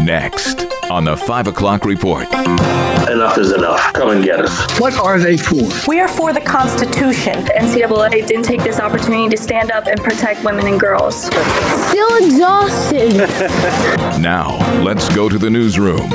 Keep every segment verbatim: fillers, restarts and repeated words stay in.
Next on the five o'clock report. Enough is enough. Come and get us. What are they for? We are for the Constitution. The N C double A didn't take this opportunity to stand up and protect women and girls. Still exhausted. Now, let's go to the newsroom.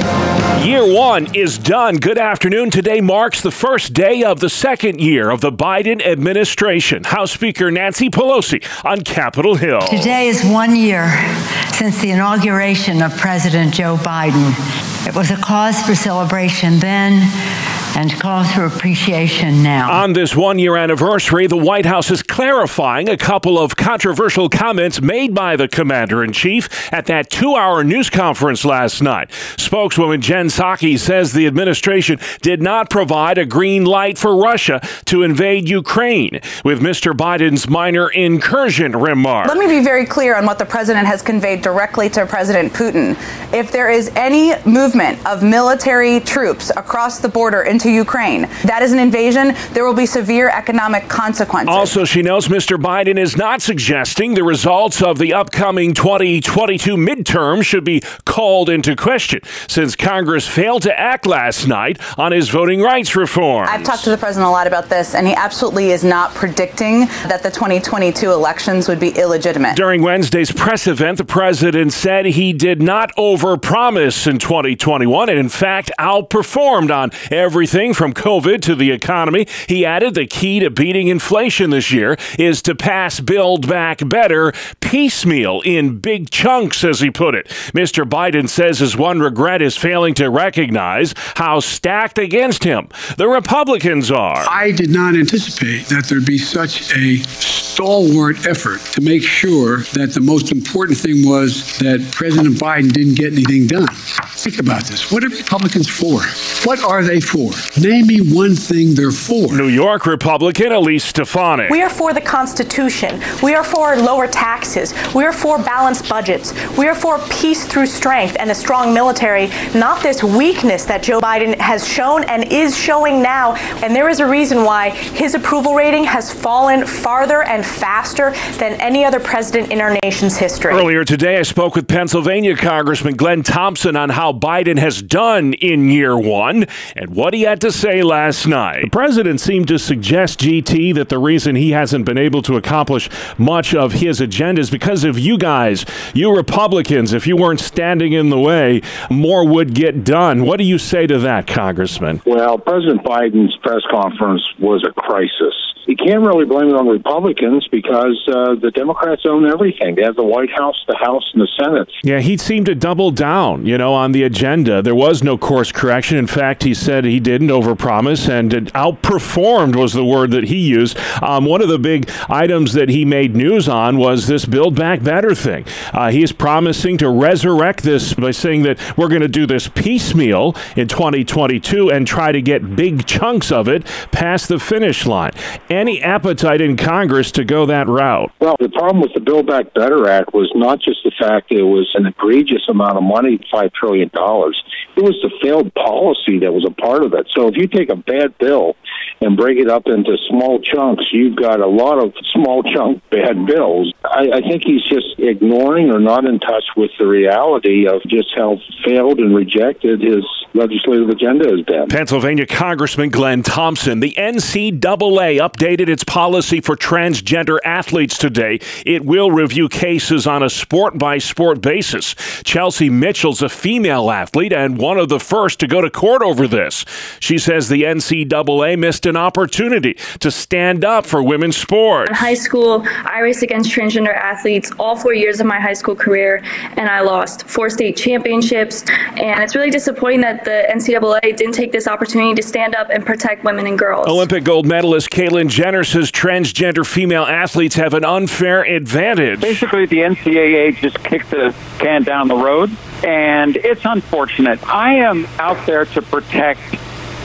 Year one is done. Good afternoon. Today marks the first day of the second year of the Biden administration. House Speaker Nancy Pelosi on Capitol Hill. Today is one year since the inauguration of President Joe Biden. It was a cause for celebration then and cause for appreciation now. On this one-year anniversary, the White House is clarifying a couple of controversial comments made by the commander-in-chief at that two-hour news conference last night. Spokeswoman Jen Psaki says the administration did not provide a green light for Russia to invade Ukraine with Mister Biden's minor incursion remark. Let me be very clear on what the president has conveyed directly to President Putin. If there is any movement of military troops across the border into Ukraine, that is an invasion. There will be severe economic consequences. Also, she knows Mister Biden is not suggesting the results of the upcoming twenty twenty-two midterm should be called into question, since Congress failed to act last night on his voting rights reform. I've talked to the president a lot about this, and he absolutely is not predicting that the twenty twenty-two elections would be illegitimate. During Wednesday's press event, the president said he did not overpromise in twenty twenty-one and, in fact, outperformed on everything from COVID to the economy. He added the key to beating inflation this year is to pass Build Back Better piecemeal in big chunks, as he put it. Mister Biden says his one regret is failing to recognize how stacked against him the Republicans are. I did not anticipate that there'd be such a stalwart effort to make sure that the most important thing was that President Biden didn't get anything done. Think about this. What are Republicans for? What are they for? Name me one thing they're for. New York Republican Elise Stefanik. We are for the Constitution. We are for lower taxes. We are for balanced budgets. We are for peace through strength and a strong military, not this weakness that Joe Biden has shown and is showing now. And there is a reason why his approval rating has fallen farther and faster than any other president in our nation's history. Earlier today, I spoke with Pennsylvania Congressman Glenn Thompson on how Biden has done in year one and what he had to say last night. The president seemed to suggest, G T, that the reason he hasn't been able to accomplish much of his agenda is because of you guys, you Republicans. If you weren't standing in the way, more would get done. What do you say to that, Congressman? Well, President Biden's press conference was a crisis. You can't really blame it on Republicans because uh, the Democrats own everything. They have the White House, the House, and the Senate. Yeah, he seemed to double down, you know, on the agenda. There was no course correction. In fact, he said he didn't overpromise, and it outperformed was the word that he used. Um, one of the big items that he made news on was this Build Back Better thing. Uh, he is promising to resurrect this by saying that we're going to do this piecemeal in twenty twenty-two and try to get big chunks of it past the finish line. Any appetite in Congress to go that route? Well, the problem with the Build Back Better Act was not just the fact that it was an egregious amount of money, five trillion dollars. It was the failed policy that was a part of it. So if you take a bad bill and break it up into small chunks, you've got a lot of small chunk bad bills. I, I think he's just ignoring or not in touch with the reality of just how failed and rejected his legislative agenda has been. Pennsylvania Congressman Glenn Thompson. The N C double A updated its policy for transgender athletes today. It will review cases on a sport-by-sport basis. Chelsea Mitchell's a female athlete and one of the first to go to court over this. She says the N C double A missed an opportunity to stand up for women's sports. In high school, I raced against transgender athletes all four years of my high school career, and I lost four state championships. And it's really disappointing that the N C double A didn't take this opportunity to stand up and protect women and girls. Olympic gold medalist Caitlyn Jenner says transgender female athletes have an unfair advantage. Basically, the N C double A just kicked the can down the road, and it's unfortunate. I am out there to protect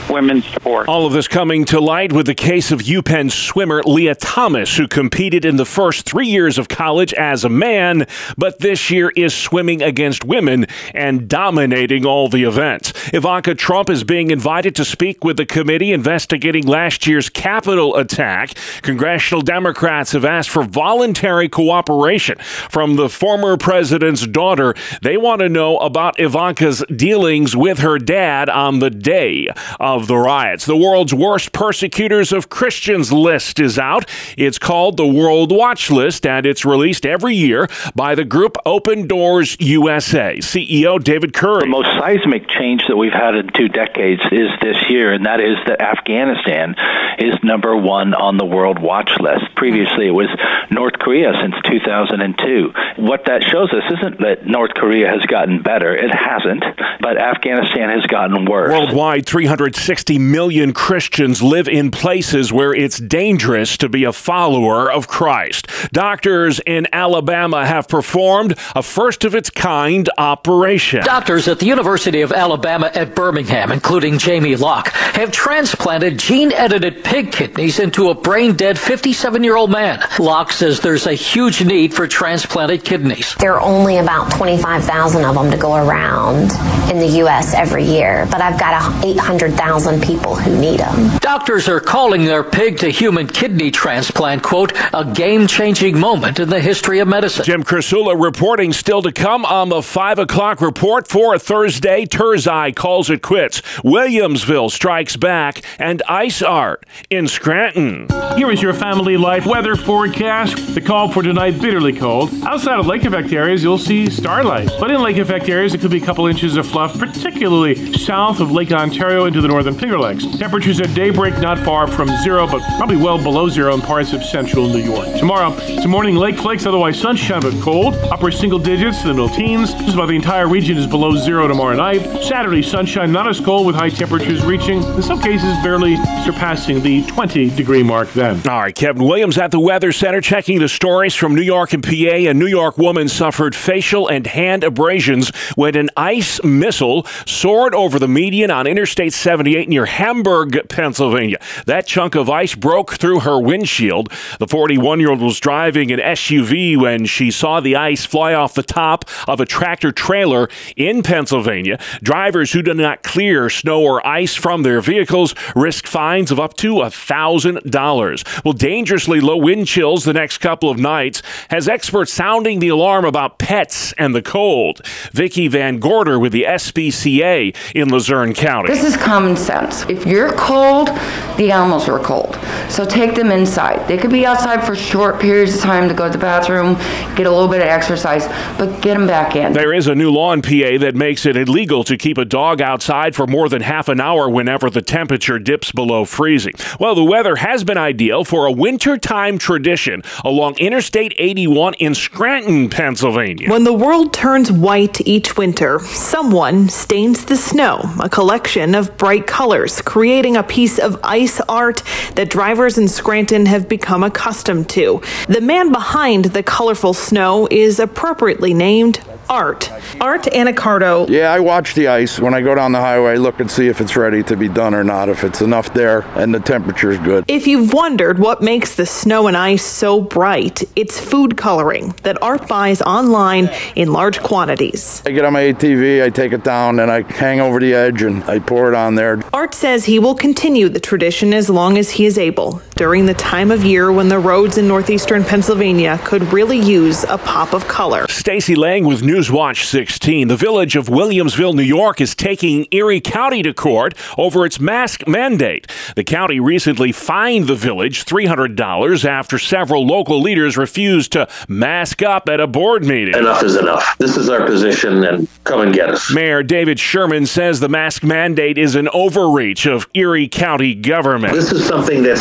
women's sport. All of this coming to light with the case of UPenn swimmer Leah Thomas, who competed in the first three years of college as a man, but this year is swimming against women and dominating all the events. Ivanka Trump is being invited to speak with the committee investigating last year's Capitol attack. Congressional Democrats have asked for voluntary cooperation from the former president's daughter. They want to know about Ivanka's dealings with her dad on the day of the riots. The world's worst persecutors of Christians list is out. It's called the World Watch List, and it's released every year by the group Open Doors U S A. C E O David Curry. The most seismic change that we've had in two decades is this year, and that is that Afghanistan is number one on the World Watch List. Previously, it was North Korea since two thousand two. What that shows us isn't that North Korea has gotten better. It hasn't, but Afghanistan has gotten worse. Worldwide, three hundred sixty million Christians live in places where it's dangerous to be a follower of Christ. Doctors in Alabama have performed a first-of-its-kind operation. Doctors at the University of Alabama at Birmingham, including Jamie Locke, have transplanted gene-edited pig kidneys into a brain-dead fifty-seven-year-old man. Locke says there's a huge need for transplanted kidneys. There are only about twenty-five thousand of them to go around in the U S every year, but I've got eight hundred thousand people who need them. Doctors are calling their pig-to-human kidney transplant, quote, a game-changing moment in the history of medicine. Jim Krasula reporting still to come on the five o'clock report for Thursday. Turzai calls it quits. Williamsville strikes back, and ice art in Scranton. Here is your family life weather forecast. The call for tonight, bitterly cold. Outside of lake effect areas, you'll see starlight. But in lake effect areas, it could be a couple inches of fluff, particularly south of Lake Ontario into the northern Finger Lakes. Temperatures at daybreak not far from zero, but probably well below zero in parts of central New York. Tomorrow, some morning lake flakes, otherwise sunshine but cold. Upper single digits to the middle teens. Just about the entire region is below zero tomorrow night. Saturday, sunshine not as cold with high temperatures reaching, in some cases, barely surpassing the twenty degree mark then. All right, Kevin Williams at the Weather Center checking the stories from New York and P A. A New York woman suffered facial and hand abrasions when an ice missile soared over the median on Interstate seventy-eight near Hamburg, Pennsylvania. That chunk of ice broke through her windshield. The forty-one-year-old was driving an S U V when she saw the ice fly off the top of a tractor trailer in Pennsylvania. Drivers who do not clear snow or ice from their vehicles risk fines of up to one thousand dollars. Well, dangerously low wind chills the next couple of nights has experts sounding the alarm about pets and the cold. Vicki Van Gorder with the S P C A in Luzerne County. This is common sense. If you're cold, the animals are cold. So take them inside. They could be outside for short periods of time to go to the bathroom, get a little bit of exercise, but get them back in. There is a new law in P A that makes it illegal to keep a dog outside for more than half an hour whenever the temperature dips below freezing. Well, the weather has been ideal for a wintertime tradition along Interstate eighty-one in Scranton, Pennsylvania. When the world turns white each winter, someone stains the snow, a collection of bright colors, creating a piece of ice art that drivers in Scranton have become accustomed to. The man behind the colorful snow is appropriately named Art. Art Anacardo. Yeah, I watch the ice. When I go down the highway, I look and see if it's ready to be done or not, if it's enough there and the temperature is good. If you've wondered what makes the snow and ice so bright, it's food coloring that Art buys online in large quantities. I get on my A T V, I take it down, and I hang over the edge and I pour it on there. Art says he will continue the tradition as long as he is able, during the time of year when the roads in northeastern Pennsylvania could really use a pop of color. Stacey Lang with Newswatch sixteen. The village of Williamsville, New York is taking Erie County to court over its mask mandate. The county recently fined the village three hundred dollars after several local leaders refused to mask up at a board meeting. Enough is enough. This is our position, and come and get us. Mayor David Sherman says the mask mandate is an overreach of Erie County government. This is something that's going to have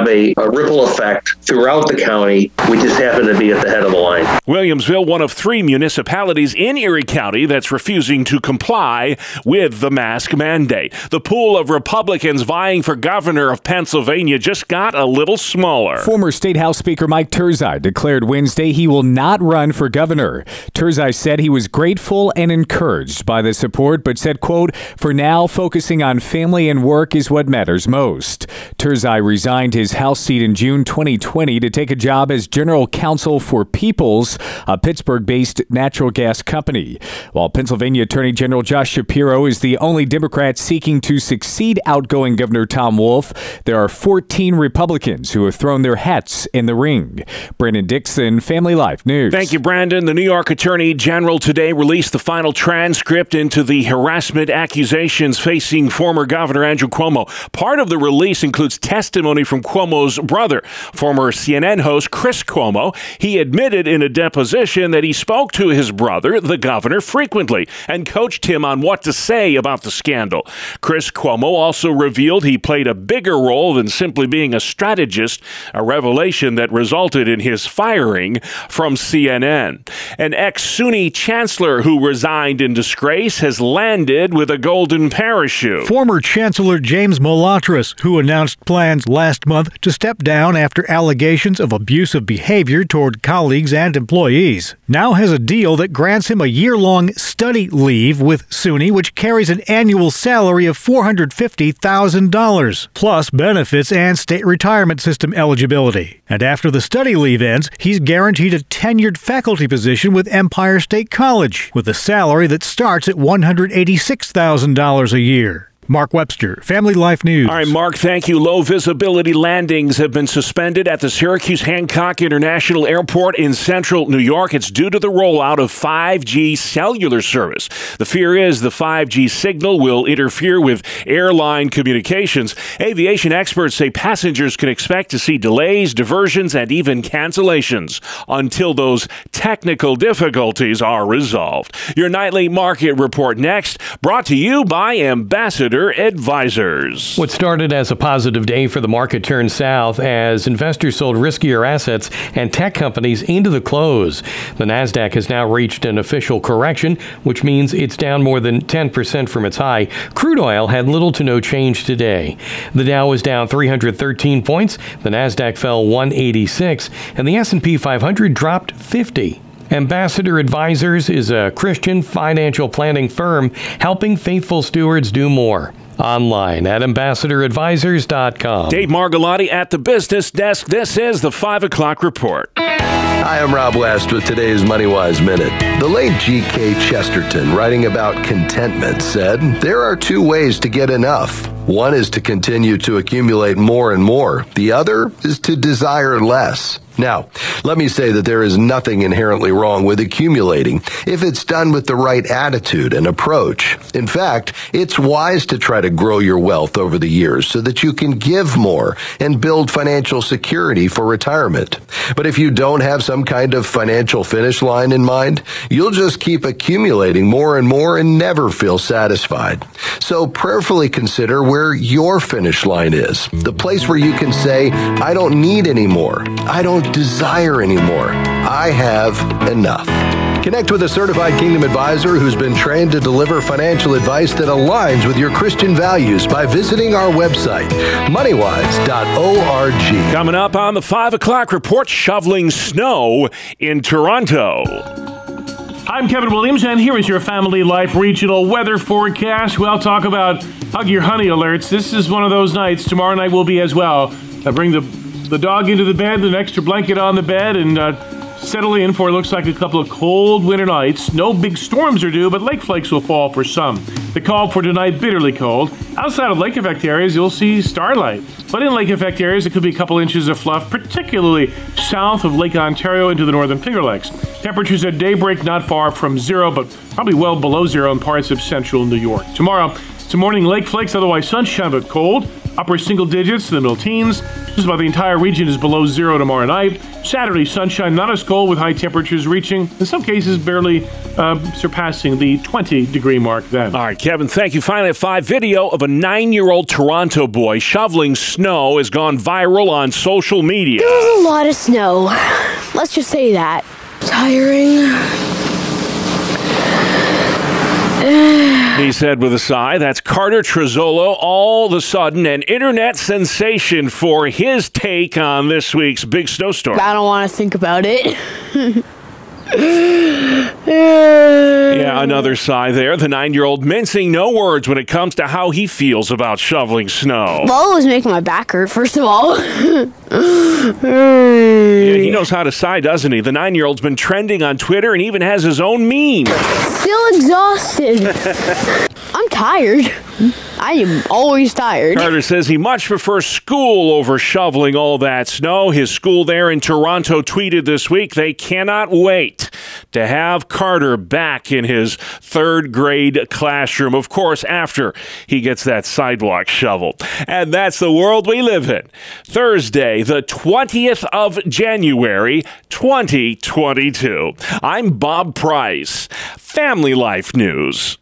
have a, a ripple effect throughout the county. We just happen to be at the head of the line. Williamsville, one of three municipalities in Erie County that's refusing to comply with the mask mandate. The pool of Republicans vying for governor of Pennsylvania just got a little smaller. Former State House Speaker Mike Turzai declared Wednesday he will not run for governor. Turzai said he was grateful and encouraged by the support, but said, quote, "For now, focusing on family and work is what matters most." Turzai resigned his House seat in June twenty twenty to take a job as general counsel for Peoples, a Pittsburgh-based natural gas company. While Pennsylvania Attorney General Josh Shapiro is the only Democrat seeking to succeed outgoing Governor Tom Wolf, there are fourteen Republicans who have thrown their hats in the ring. Brandon Dixon, Family Life News. Thank you, Brandon. The New York Attorney General today released the final transcript into the harassment accusations facing former Governor Andrew Cuomo. Part of the release includes testimony from Cuomo's brother, former C N N host Chris Cuomo. He admitted in a deposition that he spoke to his brother, the governor, frequently and coached him on what to say about the scandal. Chris Cuomo also revealed he played a bigger role than simply being a strategist, a revelation that resulted in his firing from C N N. An ex-SUNY chancellor who resigned in disgrace has landed with a golden parachute. Former Chancellor James Molatras, who announced plans last month to step down after allegations of abusive behavior toward colleagues and employees, now has a deal that grants him a year-long study leave with SUNY, which carries an annual salary of four hundred fifty thousand dollars, plus benefits and state retirement system eligibility. And after the study leave ends, he's guaranteed a tenured faculty position with Empire State College, with a salary that starts at one hundred eighty-six thousand dollars a year. Mark Webster, Family Life News. All right, Mark, thank you. Low visibility landings have been suspended at the Syracuse Hancock International Airport in central New York. It's due to the rollout of five G cellular service. The fear is the five G signal will interfere with airline communications. Aviation experts say passengers can expect to see delays, diversions, and even cancellations until those technical difficulties are resolved. Your nightly market report next, brought to you by Ambassador Advisors. What started as a positive day for the market turned south as investors sold riskier assets and tech companies into the close. The Nasdaq has now reached an official correction, which means it's down more than ten percent from its high. Crude oil had little to no change today. The Dow was down three hundred thirteen points, the Nasdaq fell one eighty-six, and the S and P five hundred dropped fifty. Ambassador Advisors is a Christian financial planning firm helping faithful stewards do more. Online at ambassador advisors dot com. Dave Margolotti at the business desk. This is the five o'clock report. Hi, I'm Rob West with today's MoneyWise Minute. The late G K Chesterton, writing about contentment, said, "There are two ways to get enough. One is to continue to accumulate more and more. The other is to desire less." Now, let me say that there is nothing inherently wrong with accumulating if it's done with the right attitude and approach. In fact, it's wise to try to grow your wealth over the years so that you can give more and build financial security for retirement. But if you don't have some kind of financial finish line in mind, you'll just keep accumulating more and more and never feel satisfied. So prayerfully consider where your finish line is, the place where you can say, "I don't need any more. I don't desire anymore. I have enough." Connect with a certified Kingdom advisor who's been trained to deliver financial advice that aligns with your Christian values by visiting our website, money wise dot org. Coming up on the five o'clock report, shoveling snow in Toronto. I'm Kevin Williams, and here is your Family Life regional weather forecast. We'll talk about Hug Your Honey alerts. This is one of those nights. Tomorrow night will be as well. I bring the the dog into the bed, an extra blanket on the bed, and uh, settle in for it looks like a couple of cold winter nights. No big storms are due, but lake flakes will fall for some. The call for tonight, bitterly cold. Outside of lake effect areas, you'll see starlight. But in lake effect areas, it could be a couple inches of fluff, particularly south of Lake Ontario into the northern Finger Lakes. Temperatures at daybreak not far from zero, but probably well below zero in parts of central New York. Tomorrow, some morning lake flakes, otherwise sunshine but cold. upper single digits to the middle teens. Just about the entire region is below zero tomorrow night. Saturday, sunshine, not as cold, with high temperatures reaching, in some cases, barely uh, surpassing the twenty degree mark then. All right, Kevin, thank you. Finally, at five, video of a nine-year-old Toronto boy shoveling snow has gone viral on social media. There was a lot of snow. Let's just say that. Tiring. He said with a sigh. That's Carter Trezzolo, all of a sudden an internet sensation for his take on this week's big snowstorm. I don't want to think about it. Yeah, another sigh there. The nine-year-old mincing no words when it comes to how he feels about shoveling snow. Well, it was making my back hurt, first of all. Yeah, he knows how to sigh, doesn't he? The nine-year-old's been trending on Twitter and even has his own meme. Still exhausted. I'm tired. I am always tired. Carter says he much prefers school over shoveling all that snow. His school there in Toronto tweeted this week they cannot wait to have Carter back in his third grade classroom, of course, after he gets that sidewalk shoveled. And that's the world we live in. Thursday, the twentieth of January, twenty twenty-two. I'm Bob Price. Family Life News.